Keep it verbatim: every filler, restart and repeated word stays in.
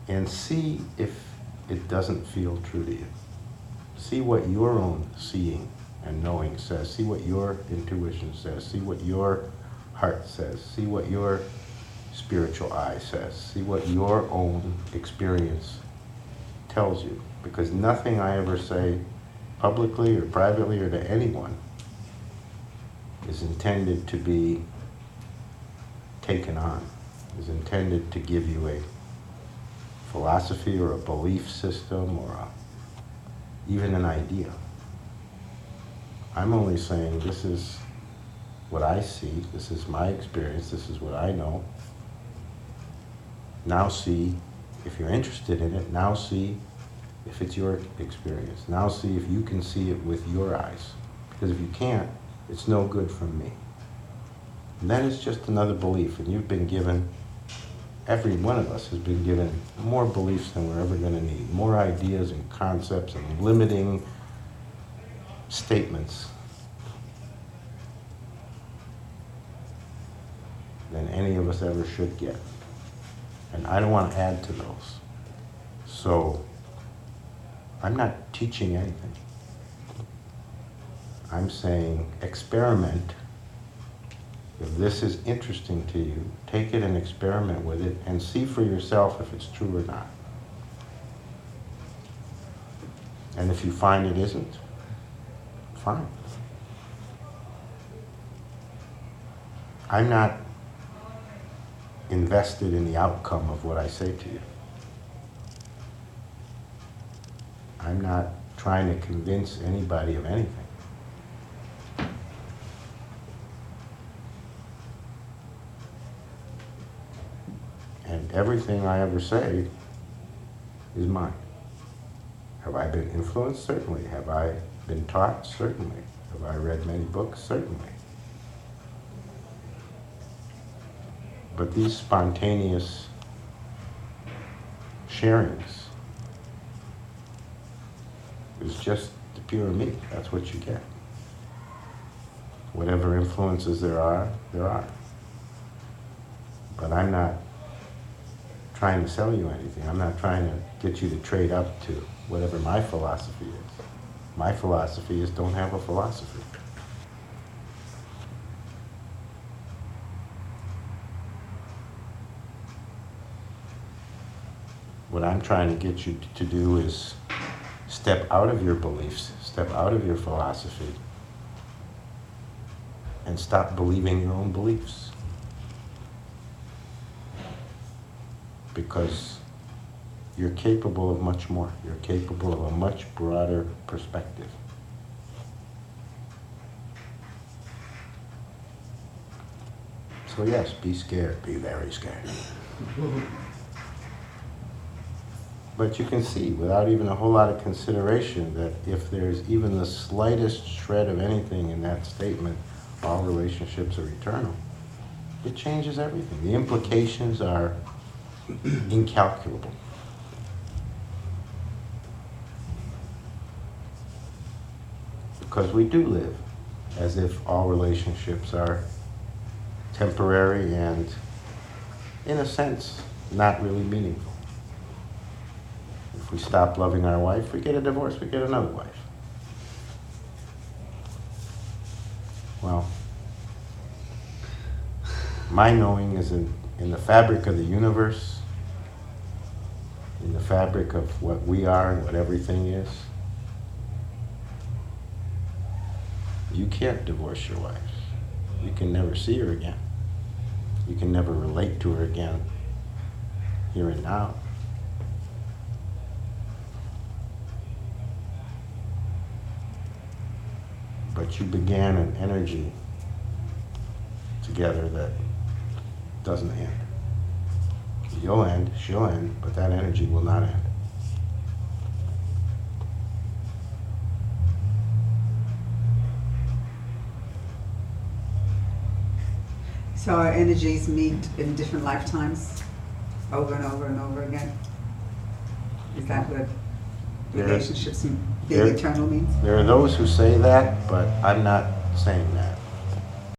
and see if it doesn't feel true to you. See what your own seeing and knowing says. See what your intuition says. See what your heart says. See what your spiritual eye says. See what your own experience tells you. Because nothing I ever say publicly or privately or to anyone is intended to be taken on, is intended to give you a philosophy or a belief system or a, even an idea. I'm only saying this is what I see, this is my experience, this is what I know. Now see if you're interested in it, now see if it's your experience. Now see if you can see it with your eyes. Because if you can't, it's no good from me. And then it's just another belief, and you've been given, every one of us has been given more beliefs than we're ever going to need, more ideas and concepts and limiting statements than any of us ever should get. And I don't want to add to those. So I'm not teaching anything. I'm saying experiment. If this is interesting to you, take it and experiment with it and see for yourself if it's true or not. And if you find it isn't, fine. I'm not invested in the outcome of what I say to you. I'm not trying to convince anybody of anything. And everything I ever say is mine. Have I been influenced? Certainly. Have I been taught? Certainly. Have I read many books? Certainly. But these spontaneous sharings is just the pure me. That's what you get. Whatever influences there are, there are. But I'm not trying to sell you anything. I'm not trying to get you to trade up to whatever my philosophy is. My philosophy is don't have a philosophy. What I'm trying to get you to do is step out of your beliefs, step out of your philosophy, and stop believing your own beliefs. Because you're capable of much more. You're capable of a much broader perspective. So yes, be scared, be very scared. But you can see, without even a whole lot of consideration, that if there's even the slightest shred of anything in that statement, all relationships are eternal, it changes everything. The implications are incalculable. Because we do live as if all relationships are temporary and, in a sense, not really meaningful. If we stop loving our wife, we get a divorce, we get another wife. Well, my knowing is in, in the fabric of the universe, in the fabric of what we are and what everything is. You can't divorce your wife. You can never see her again. You can never relate to her again, here and now. But you began an energy together that doesn't end. You'll end, she'll end, but that energy will not end. So our energies meet in different lifetimes, over and over and over again? Is that what relationships being eternal means? There are those who say that, but I'm not saying that.